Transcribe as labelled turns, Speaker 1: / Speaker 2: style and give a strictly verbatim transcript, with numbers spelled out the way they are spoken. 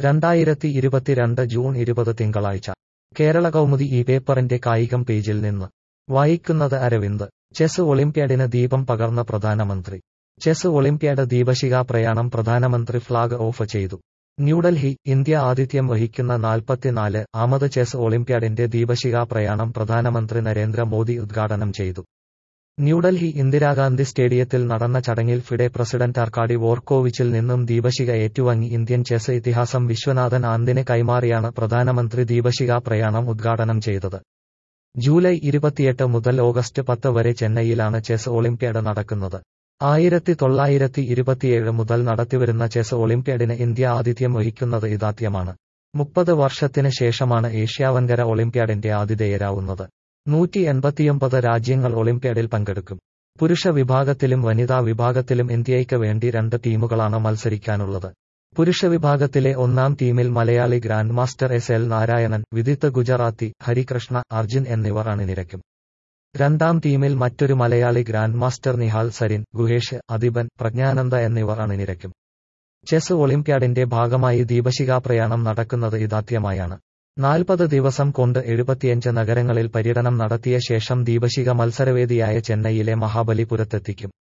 Speaker 1: രണ്ടായിരത്തി ഇരുപത്തിരണ്ട് ജൂൺ ഇരുപത് തിങ്കളാഴ്ച കേരള കൗമുദി ഈ പേപ്പറിന്റെ കായികം പേജിൽ നിന്ന് വായിക്കുന്നത് അരവിന്ദ്. ചെസ് ഒളിമ്പ്യാഡിന് ദീപം പകർന്ന പ്രധാനമന്ത്രി. ചെസ് ഒളിമ്പ്യാഡ് ദീപശിഖാ പ്രയാണം പ്രധാനമന്ത്രി ഫ്ളാഗ് ഓഫ് ചെയ്തു. ന്യൂഡൽഹി, ഇന്ത്യ ആതിഥ്യം വഹിക്കുന്ന നാൽപ്പത്തിനാല് ആമത് ചെസ് ഒളിമ്പ്യാഡിന്റെ ദീപശിഖാ പ്രയാണം പ്രധാനമന്ത്രി നരേന്ദ്ര മോദി ഉദ്ഘാടനം ചെയ്തു. ന്യൂഡൽഹി ഇന്ദിരാഗാന്ധി സ്റ്റേഡിയത്തിൽ നടന്ന ചടങ്ങിൽ ഫിഡെ പ്രസിഡന്റ് ആർക്കാഡി വോർക്കോവിച്ചിൽ നിന്നും ദീപശിഖ ഏറ്റുവാങ്ങി ഇന്ത്യൻ ചെസ് ഇതിഹാസം വിശ്വനാഥൻ ആനന്ദിന് കൈമാറിയാണ് പ്രധാനമന്ത്രി ദീപശിഖാ പ്രയാണം ഉദ്ഘാടനം ചെയ്തത്. ജൂലൈ ഇരുപത്തിയെട്ട് മുതൽ ഓഗസ്റ്റ് പത്ത് വരെ ചെന്നൈയിലാണ് ചെസ് ഒളിമ്പ്യാഡ് നടക്കുന്നത്. ആയിരത്തി തൊള്ളായിരത്തി ഇരുപത്തിയേഴ് മുതൽ നടത്തിവരുന്ന ചെസ് ഒളിമ്പ്യാഡിന് ഇന്ത്യ ആതിഥ്യം വഹിക്കുന്നത് ഇതാദ്യമാണ്. മുപ്പത് വർഷത്തിന് ശേഷമാണ് ഏഷ്യാവൻകര ഒളിമ്പ്യാഡിന്റെ ആതിഥേയരാവുന്നത്. നൂറ്റി എൺപത്തിയൊമ്പത് രാജ്യങ്ങൾ ഒളിമ്പ്യാഡിൽ പങ്കെടുക്കും. പുരുഷ വിഭാഗത്തിലും വനിതാ വിഭാഗത്തിലും ഇന്ത്യയ്ക്ക് വേണ്ടി രണ്ട് ടീമുകളാണ് മത്സരിക്കാനുള്ളത്. പുരുഷ വിഭാഗത്തിലെ ഒന്നാം ടീമിൽ Malayali grand master S L Narayanan, Vidit Gujrathi, Harikrishna, Arjun എന്നിവർ അണിനിരക്കും. രണ്ടാം ടീമിൽ മറ്റൊരു മലയാളി ഗ്രാൻഡ് മാസ്റ്റർ നിഹാൽ സരിൻ, ഗുഹേഷ്, അദിബൻ, പ്രജ്ഞാനന്ദ എന്നിവർ അണിനിരക്കും. ചെസ് ഒളിമ്പ്യാഡിന്റെ ഭാഗമായി ദീപശിഖാ പ്രയാണം നടക്കുന്നത് ഇതാദ്യമായാണ്. നാൽപ്പത് ദിവസം കൊണ്ട് എഴുപത്തിയഞ്ച് നഗരങ്ങളിൽ പര്യടനം നടത്തിയ ശേഷം ദീപശിഖ മത്സരവേദിയായ ചെന്നൈയിലെ മഹാബലിപുരത്തെത്തിക്കും.